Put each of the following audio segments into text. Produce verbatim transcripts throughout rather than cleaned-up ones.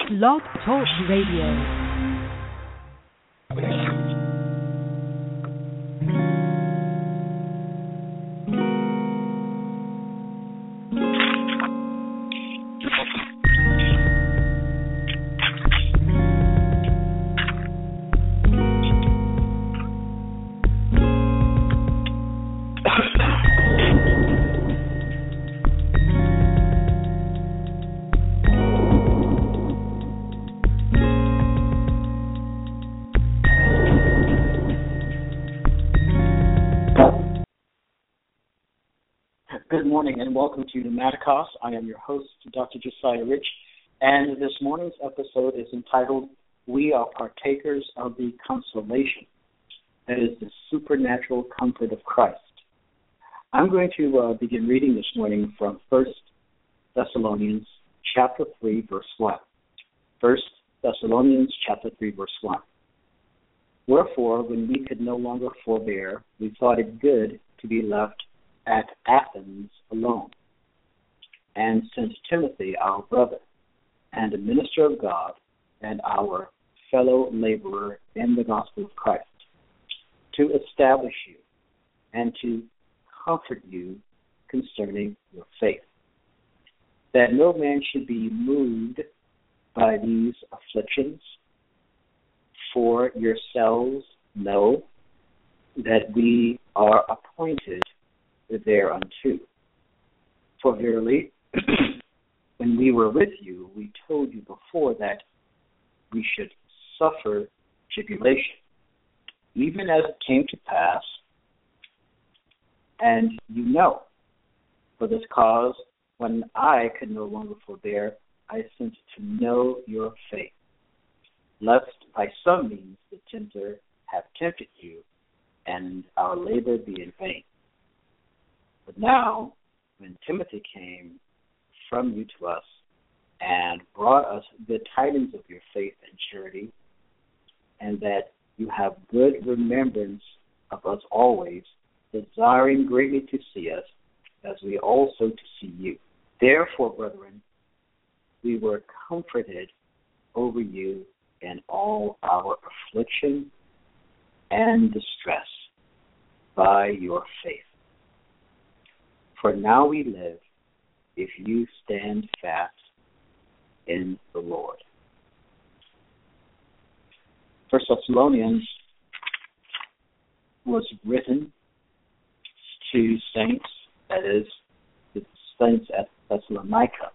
Blog Talk Radio. Good morning and welcome to Pneumaticos. I am your host, Doctor Josiah Rich, and this morning's episode is entitled, We Are Partakers of the Consolation, that is the supernatural comfort of Christ. I'm going to uh, begin reading this morning from First Thessalonians chapter three, verse one. First Thessalonians chapter three, verse one. Wherefore, when we could no longer forbear, we thought it good to be left at Athens alone, and sent Timothy, our brother, and a minister of God, and our fellow laborer in the gospel of Christ, to establish you and to comfort you concerning your faith, that no man should be moved by these afflictions, for yourselves know that we are appointed thereunto. For verily, when we were with you, we told you before that we should suffer tribulation, even as it came to pass, and you know. For this cause, when I could no longer forbear, I sent to know your faith, lest by some means the tempter have tempted you, and our labor be in vain. But now, when Timothy came from you to us and brought us good tidings of your faith and charity, and that you have good remembrance of us always, desiring greatly to see us, as we also to see you. Therefore, brethren, we were comforted over you in all our affliction and distress by your faith. For now we live, if you stand fast in the Lord. First Thessalonians was written to saints, that is, the saints at Thessalonica.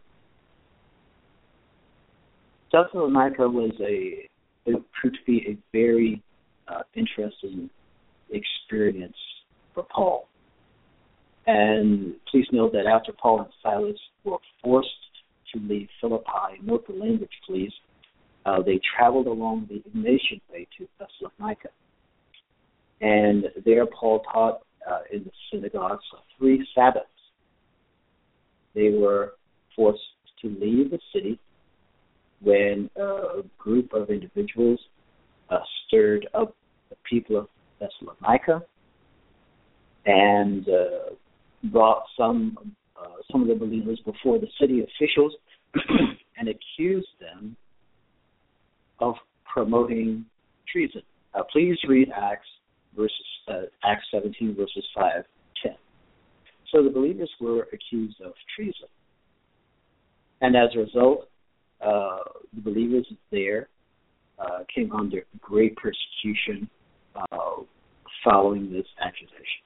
Thessalonica was a, it proved to be a very uh, interesting experience for Paul. And please note that after Paul and Silas were forced to leave Philippi, note the language, please, uh, they traveled along the Ignatian way to Thessalonica. And there Paul taught uh, in the synagogues for three Sabbaths. They were forced to leave the city when a group of individuals uh, stirred up the people of Thessalonica and uh, brought some uh, some of the believers before the city officials and accused them of promoting treason. Uh, please read Acts verses uh, Acts seventeen verses five to ten. So the believers were accused of treason, and as a result, uh, the believers there uh, came under great persecution uh, following this accusation.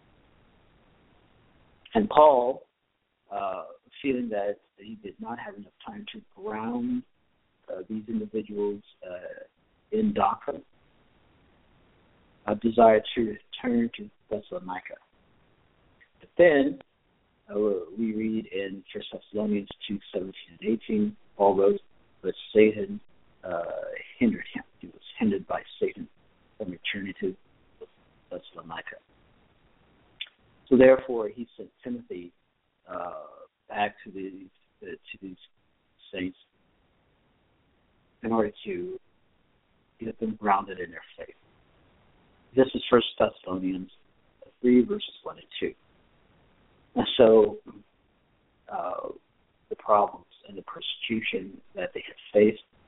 And Paul, uh, feeling that he did not have enough time to ground uh, these individuals uh, in doctrine, uh, desired to return to Thessalonica. But then uh, we read in First Thessalonians two, seventeen and eighteen, Paul wrote, but Satan uh, hindered him. He was hindered by Satan from returning to Thessalonica. So therefore, he sent Timothy uh, back to these uh, to these saints in order to get them grounded in their faith. This is First Thessalonians three, verses one and two. And so uh, the problems and the persecution that they had faced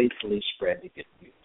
faithfully spread the good news.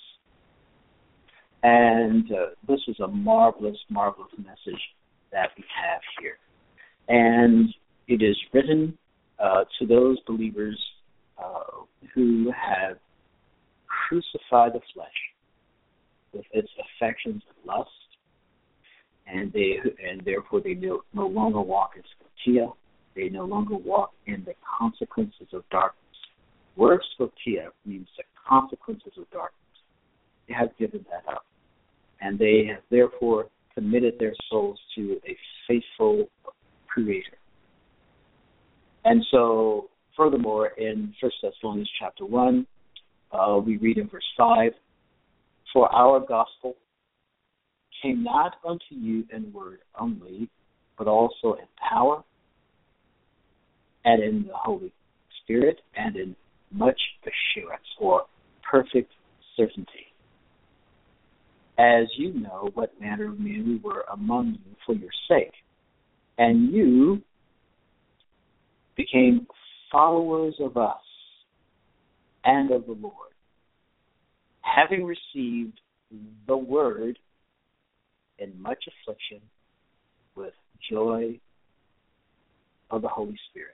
And uh, this is a marvelous, marvelous message that we have here. And it is written uh, to those believers uh, who have crucified the flesh with its affections and lust, and they and therefore they no, no longer walk in Scotia. They no longer walk in the consequences of darkness. The word Scotia means the consequences of darkness. They have given that up, and they have therefore committed their souls to a faithful Creator. And so, furthermore, in First Thessalonians chapter one, uh, we read in verse five, "For our gospel came not unto you in word only, but also in power, and in the Holy Spirit, and in much assurance," or perfect certainty. "As you know what manner of men we were among you for your sake, and you became followers of us and of the Lord, having received the word in much affliction with joy of the Holy Spirit,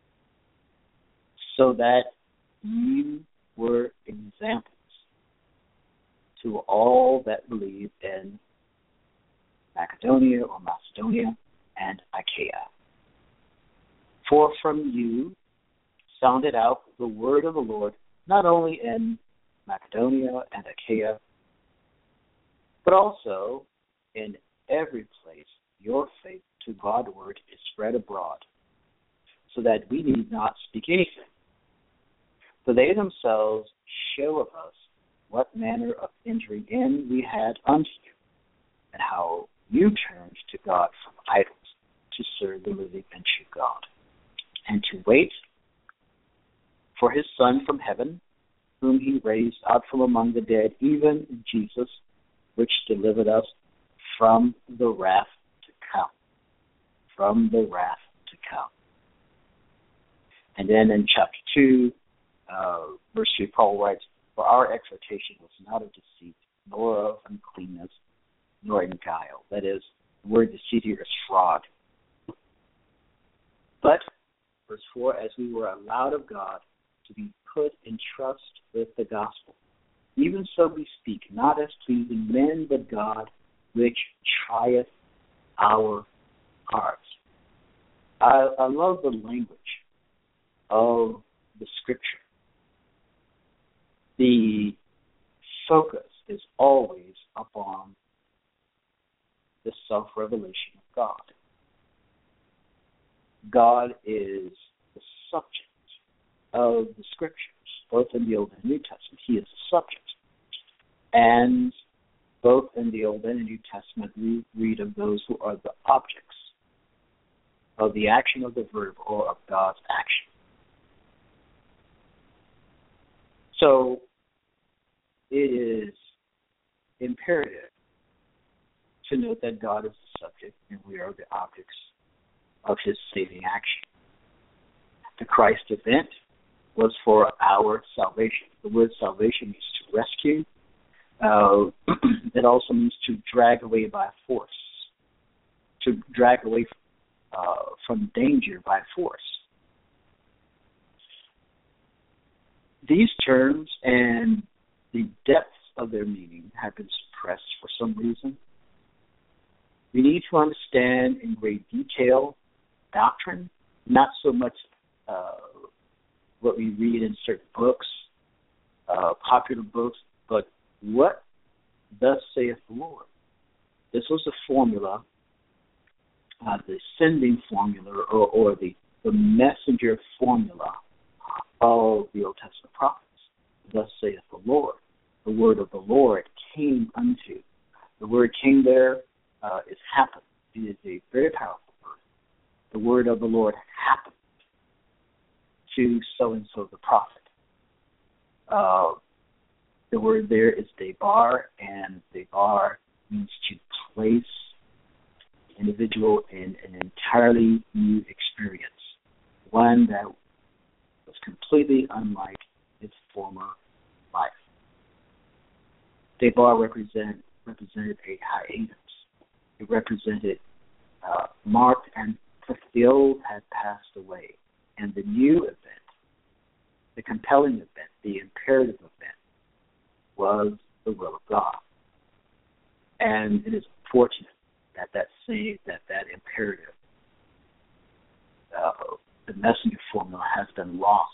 so that you were examples to all that believe in Macedonia or Macedonia and Achaia. For from you sounded out the word of the Lord, not only in Macedonia and Achaia, but also in every place your faith to Godward is spread abroad, so that we need not speak anything. For they themselves show of us what manner of entering in we had unto you, and how you turned to God from idols to serve the living and true God, and to wait for his Son from heaven, whom he raised out from among the dead, even Jesus, which delivered us from the wrath to come. From the wrath to come. And then in chapter two, uh, verse three, Paul writes, "For our exhortation was not of deceit, nor of uncleanness, nor in guile." That is, the word deceit here is fraud. "But," verse four, "as we were allowed of God to be put in trust with the gospel, even so we speak, not as pleasing men, but God, which trieth our hearts." I, I love the language of the Scripture. The focus is always upon the self-revelation of God. God is the subject of the Scriptures, both in the Old and New Testament. He is the subject. And both in the Old and New Testament, we read of those who are the objects of the action of the verb or of God's action. So it is imperative to note that God is the subject and we are the objects of his saving action. The Christ event was for our salvation. The word salvation means to rescue. Uh, it also means to drag away by force, to drag away uh, from danger by force. These terms and the depths of their meaning have been suppressed for some reason. We need to understand in great detail doctrine, not so much uh, what we read in certain books, uh, popular books, but what thus saith the Lord. This was a formula, uh, the sending formula, or, or the, the messenger formula of the Old Testament prophets. Thus saith the Lord. The word of the Lord came unto. The word came there uh, is happened. It is a very powerful word. The word of the Lord happened to so-and-so the prophet. Uh, the word there is debar, and debar means to place the individual in an entirely new experience, one that was completely unlike its former life. They all represent represented a hiatus. It represented uh, marked and fulfilled had passed away, and the new event, the compelling event, the imperative event, was the will of God. And it is unfortunate that that same that that imperative, uh, the messenger formula, has been lost,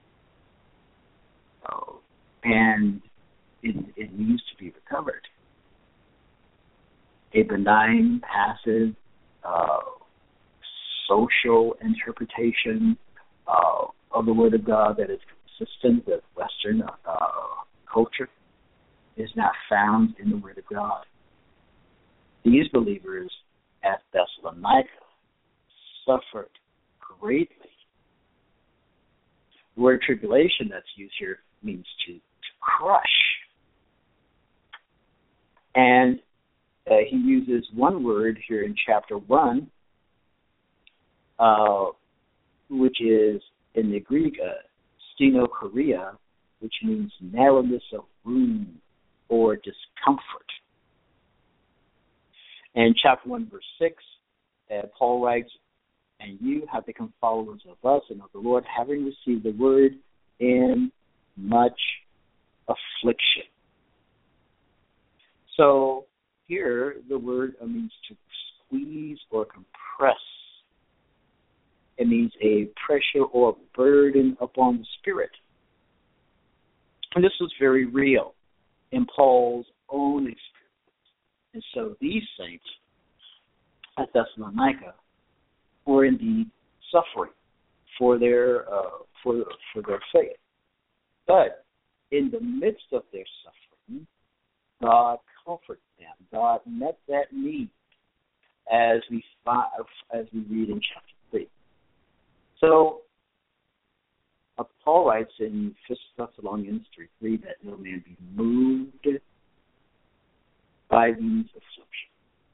uh, and it, it needs to be recovered. A benign, passive, uh, social interpretation uh, of the Word of God that is consistent with Western uh, culture is not found in the Word of God. These believers at Thessalonica suffered greatly. The word tribulation that's used here means to, to crush. And uh, he uses one word here in chapter one, uh, which is in the Greek, uh, stenochoria, which means narrowness of room or discomfort. And chapter one, verse six, uh, Paul writes, "And you have become followers of us and of the Lord, having received the word in much affliction." So here, the word means to squeeze or compress. It means a pressure or burden upon the spirit. And this was very real in Paul's own experience. And so these saints at Thessalonica were indeed suffering for their uh, for for their faith. But in the midst of their suffering, God comforted them. God met that need, as we find, as we read in chapter three. So uh, Paul writes in First Thessalonians three three that no man be moved by these afflictions.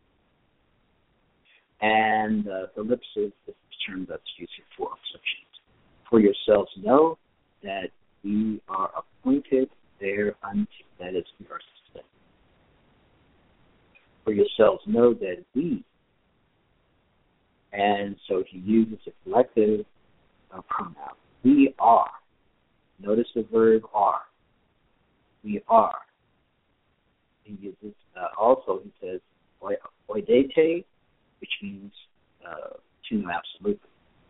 And uh, the lips is the term that's used here for afflictions. For yourselves know that we are appointed thereunto, that is, we are sustained. For yourselves know that we, and so he uses a collective uh, pronoun. We are. Notice the verb are. We are. He uses uh, also, he says, oidete, which means uh, to know absolutely.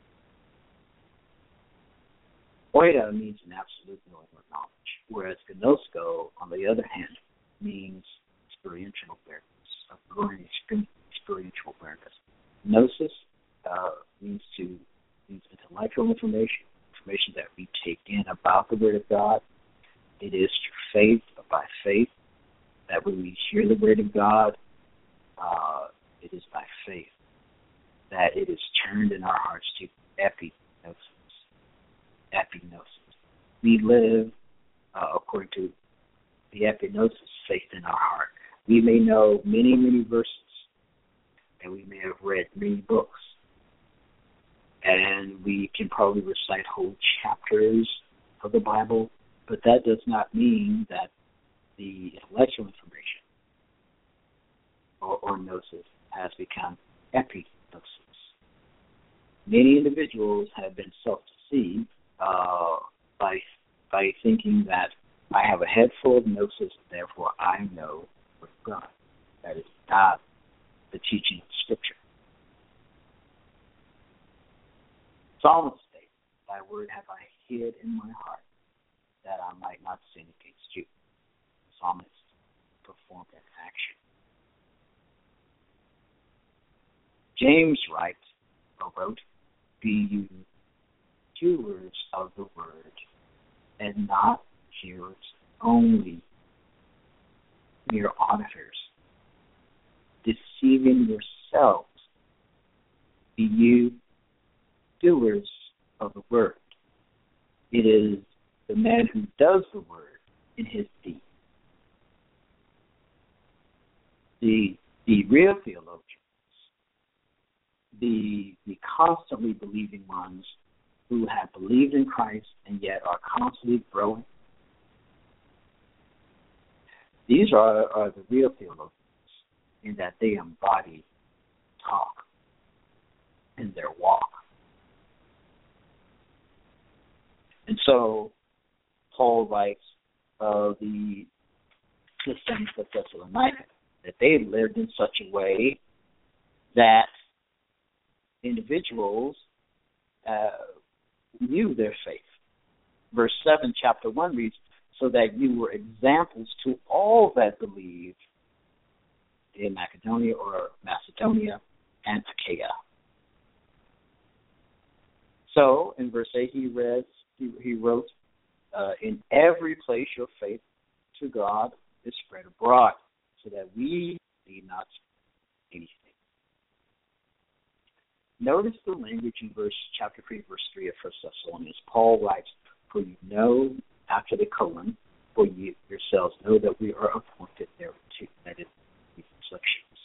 Oida means an absolute knowing or knowledge, whereas gnosko, on the other hand, means experiential awareness, a growing experiential awareness. Gnosis uh, means to means intellectual information, information that we take in about the Word of God. It is through faith, or by faith, that when we hear the Word of God, uh, it is by faith that it is turned in our hearts to epignosis. Epignosis. We live uh, according to the epignosis, faith in our heart. We may know many, many verses, and we may have read many books, and we can probably recite whole chapters of the Bible, but that does not mean that the intellectual information or, or gnosis has become epignosis. Many individuals have been self-deceived uh, by by thinking that I have a head full of gnosis, therefore I know with God. That is not the teaching of Scripture. Psalmist states, "Thy word have I hid in my heart, that I might not sin against you." Psalmist performed an action. James writes, or wrote, "Be you doers of the word, and not hearers only, mere auditors, deceiving yourselves. Be you doers of the word." It is the man who does the word in his deed. The the real theologians, the the constantly believing ones who have believed in Christ and yet are constantly growing, These are, are the real theologians in that they embody talk in their walk. And so Paul writes of the, the saints of Thessalonica that they lived in such a way that individuals uh, knew their faith. Verse seven, chapter one reads, so that you were examples to all that believe in Macedonia or Macedonia and Achaia. So in verse eight, he read, he, he wrote, uh, in every place your faith to God is spread abroad, so that we need not anything. Notice the language in verse chapter three, verse three of First Thessalonians. Paul writes, for you know, after the colon, for you yourselves know that we are appointed thereto, that is, these afflictions.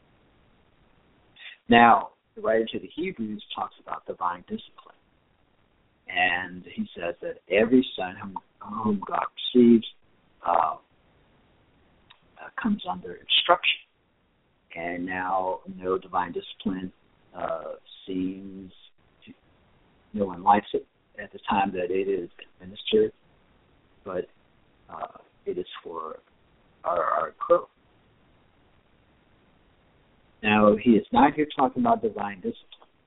Now, the writer to the Hebrews talks about divine discipline. And he says that every son whom, whom God receives uh, uh, comes under instruction. And now, no divine discipline uh, seems to, no one likes it at the time that it is administered, but uh, it is for our, our growth. Now, he is not here talking about divine discipline.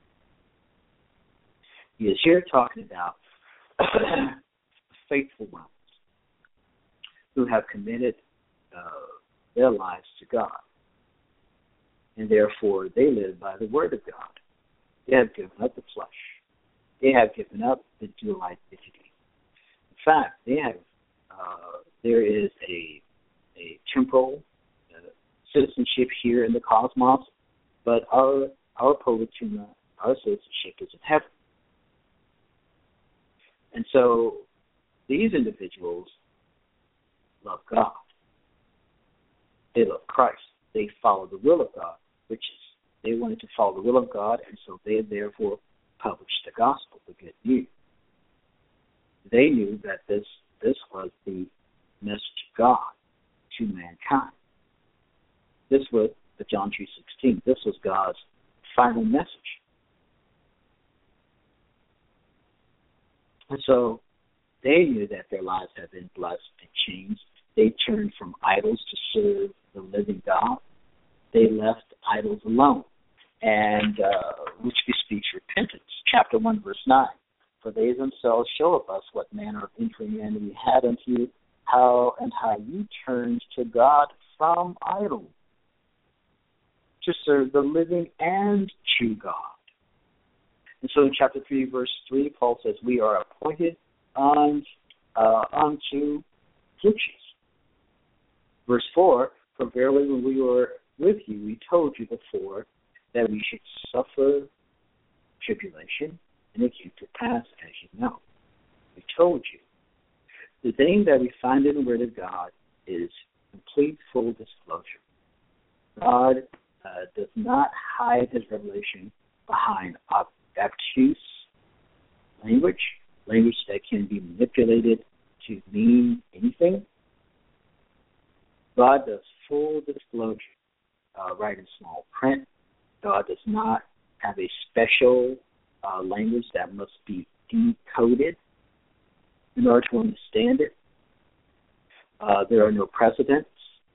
He is here talking about faithful ones who have committed uh, their lives to God, and therefore they live by the word of God. They have given up the flesh. They have given up the dual identity. In fact, they have. Uh, there is a a temporal uh, citizenship here in the cosmos, but our our polituma, our citizenship is in heaven. And so these individuals love God. They love Christ. They follow the will of God, which is they wanted to follow the will of God, and so they therefore published the gospel, the good news. They knew that this this was the message of God to mankind. This was the John three sixteen. This was God's final message. And so they knew that their lives had been blessed and changed. They turned from idols to serve the living God. They left idols alone, and uh, which bespeaks repentance. Chapter one, verse nine. For they themselves show of us what manner of inferiority we had unto you, how and how you turned to God from idols to serve the living and true God. And so in chapter three, verse three, Paul says, we are appointed on, uh, unto afflictions. Verse four, for verily when we were with you, we told you before that we should suffer tribulation, and it came to pass, as you know. We told you. The thing that we find in the Word of God is complete, full disclosure. God uh, does not hide his revelation behind obtuse language, language that can be manipulated to mean anything. God does full disclosure, uh, right in small print. God does not have a special uh, language that must be decoded in order to understand it. Uh, there are no precedents.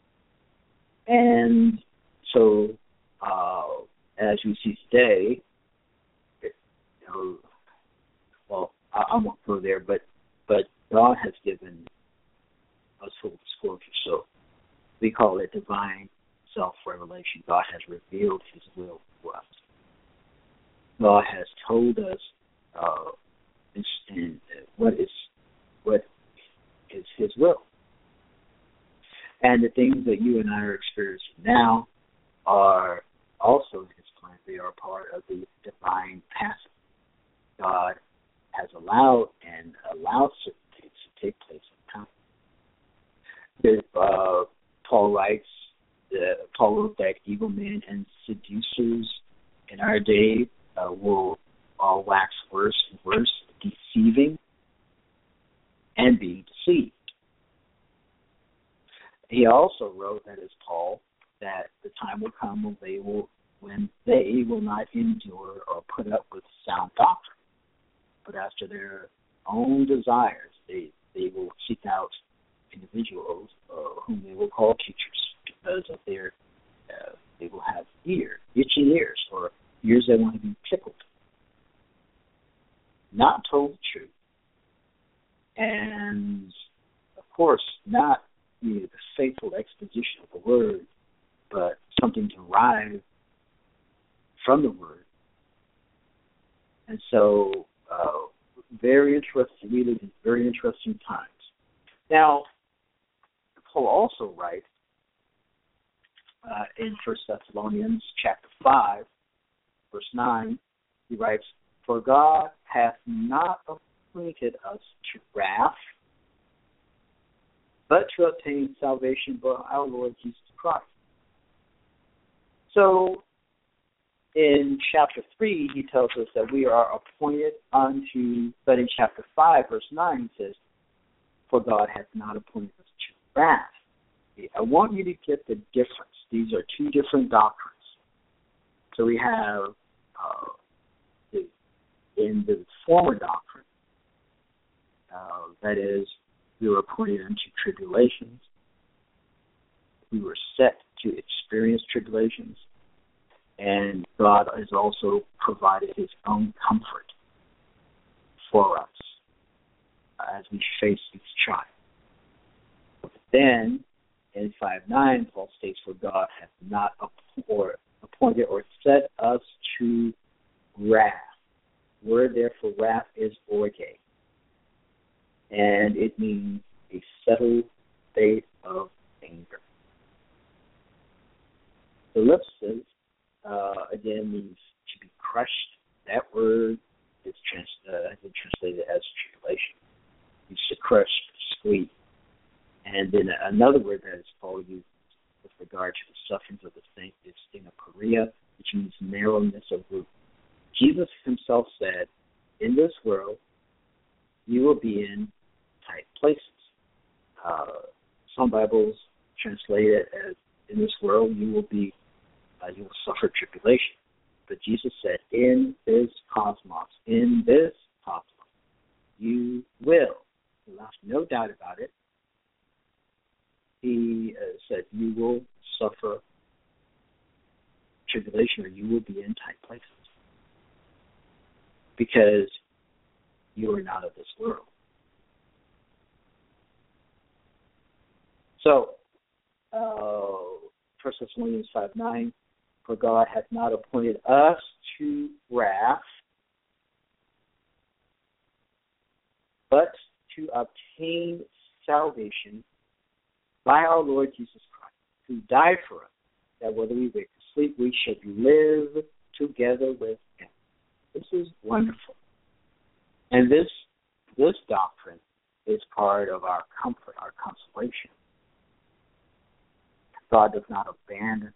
And so, uh, as we see today, it, you know, well, I, I won't go there, but, but God has given us full disclosure. So we call it divine self-revelation. God has revealed his will to us. God has told us uh, in, in what is what is his will. And the things that you and I are experiencing now are also his plan. They are part of the divine passage. God has allowed and allows certain things to take place in time. If, uh, Paul writes, uh, Paul wrote that evil men and seducers in our day uh, will all wax worse and worse, deceiving and being deceived. He also wrote, that is Paul, that the time will come when they will when they will not endure or put up with sound doctrine, but after their own desires, they they will seek out individuals uh, whom they will call teachers, because of their uh, they will have ear, itching ears, or ears that want to be tickled, not told the truth, and of course not you know, the faithful exposition of the word, but something derived from the word. And so, uh, very interesting, we live in very interesting times. Now, Paul also writes uh, in First Thessalonians chapter five, verse nine, he writes, "For God hath not appointed us to wrath, but to obtain salvation by our Lord Jesus Christ." So, in chapter three, he tells us that we are appointed unto, but in chapter five, verse nine, he says, "For God hath not appointed us to wrath." I want you to get the difference. These are two different doctrines. So we have, uh, the, in the former doctrine, uh, that is, we were appointed unto tribulations. We were set to experience tribulations. And God has also provided his own comfort for us as we face each trial. Then, in five nine, Paul states, "For God hath not appointed or set us to wrath." Word there for wrath is orge. And it means a settled state of anger. The ellipsis, uh, again, means to be crushed. That word is trans- uh, has been translated as tribulation. It's to crush, squeeze. And then another word that is Paul used with regard to the sufferings of the saints is stenoporia, which means narrowness of root. Jesus himself said, "In this world, you will be in tight places." Uh, some Bibles translate it as, "In this world, you will be, uh, you will suffer tribulation." But Jesus said, "In this cosmos, in this cosmos, you will." He left no doubt about it. He uh, said, "You will suffer tribulation, or you will be in tight places, because you are not of this world." So, uh, First Thessalonians five nine, "For God hath not appointed us to wrath, but to obtain salvation by our Lord Jesus Christ, who died for us, that whether we wake or sleep, we should live together with him." This is wonderful. And this this doctrine is part of our comfort, our consolation. God does not abandon us.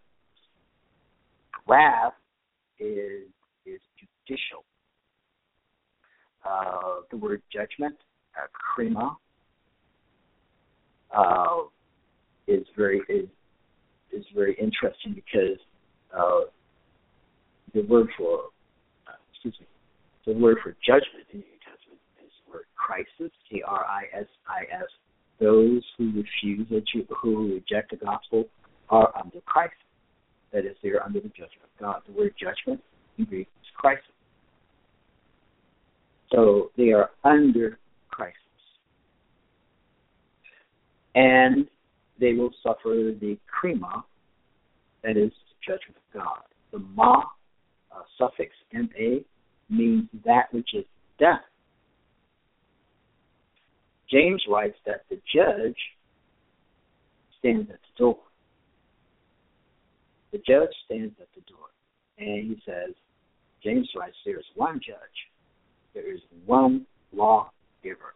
Wrath is is judicial. Uh, the word judgment, uh, krima, uh, is very is is very interesting, because uh, the word for uh, excuse me the word for judgment in the New Testament is the word crisis, K R I S I S. Those who refuse or who reject the gospel are under crisis. That is, they are under the judgment of God. The word judgment in Greek is crisis. So they are under crisis. And they will suffer the krima, that is, the judgment of God. The ma, uh, suffix M A, means that which is death. James writes that the judge stands at the door. The judge stands at the door. And he says, James writes, there is one judge. There is one lawgiver.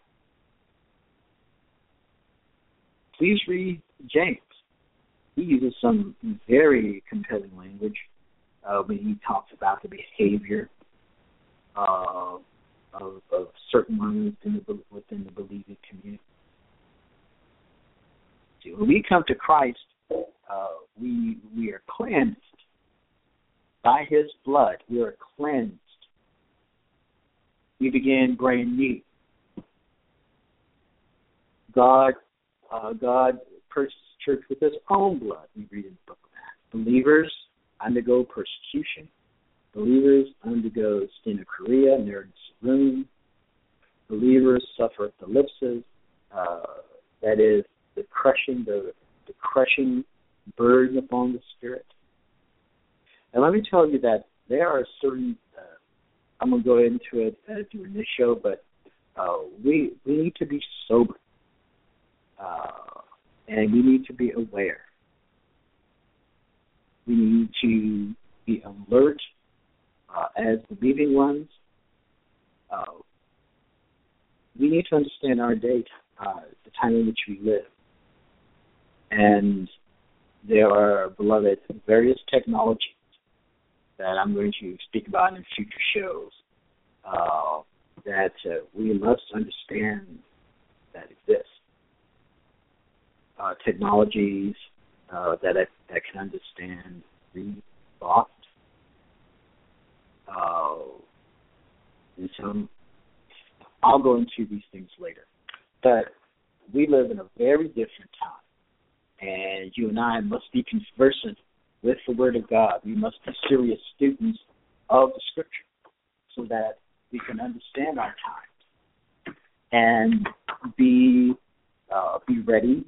Please read James. He uses some very compelling language uh, when he talks about the behavior uh, of, of certain ones within the, within the believing community. when we come to Christ, uh, we we are cleansed by His blood. We are cleansed. We begin brand new. God, uh, God purchased the church with His own blood. We read in the book of Acts. Believers undergo persecution. Believers undergo stenochorea, nervous room. Believers suffer thlipsis, uh, that is the crushing, the, the crushing burden upon the spirit. And let me tell you that there are certain. Uh, I'm going to go into it uh, during this show, but uh, we we need to be sober, uh, and we need to be aware. We need to be alert uh, as believing ones. Uh, we need to understand our day, uh, the time in which we live. And there are, beloved, various technologies that I'm going to speak about in future shows uh, that uh, we must understand that exist. Uh, technologies uh, that I, that can understand read thought. Uh, and some, I'll go into these things later. But we live in a very different time. And you and I must be conversant with the Word of God. We must be serious students of the Scripture so that we can understand our times and be uh, be ready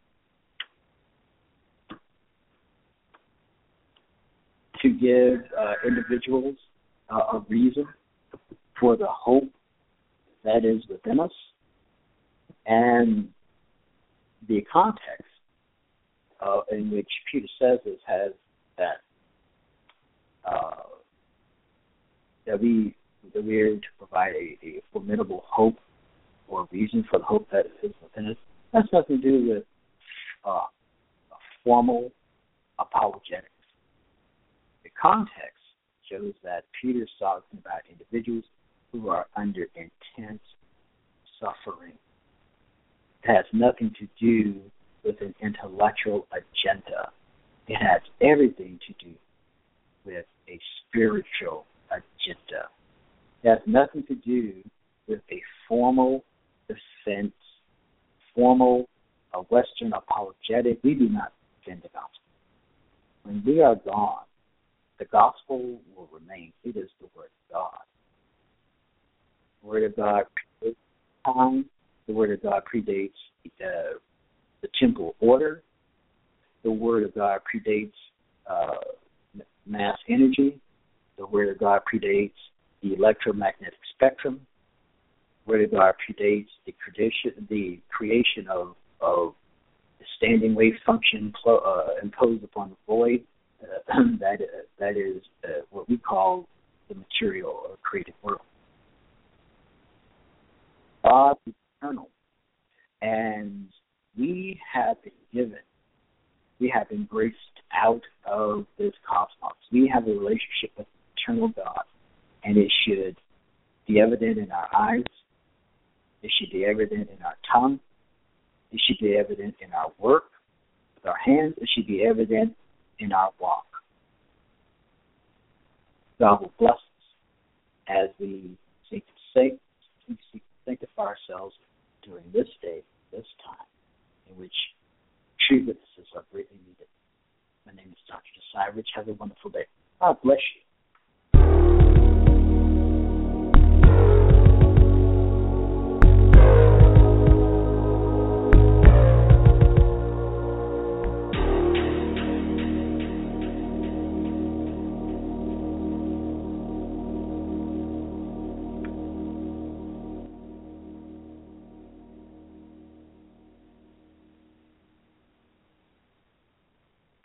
to give uh, individuals uh, a reason for the hope that is within us and the context Uh, in which Peter says this has that uh, that we that we are to provide a, a formidable hope or reason for the hope that is within us. That's nothing to do with uh, formal apologetics. The context shows that Peter's talking about individuals who are under intense suffering. It has nothing to do with an intellectual agenda. It has everything to do with a spiritual agenda. It has nothing to do with a formal defense, formal uh, Western apologetic. We do not defend the gospel. When we are gone, the gospel will remain. It is the Word of God. The Word of God predates time. The Word of God predates uh, the temple order. The Word of God predates uh, mass energy. The Word of God predates the electromagnetic spectrum. The Word of God predates the creation, the creation of, of the standing wave function uh, imposed upon the void. Uh, that uh, that is uh, what we call the material or created world. God is eternal, and we have been given, we have been graced out of this cosmos. We have a relationship with eternal God, and it should be evident in our eyes. It should be evident in our tongue. It should be evident in our work with our hands. It should be evident in our walk. God will bless us as we seek to sanctify ourselves during this day, this time, in which true witnesses are greatly needed. My name is Doctor Josiah Rich. Have a wonderful day. God bless you.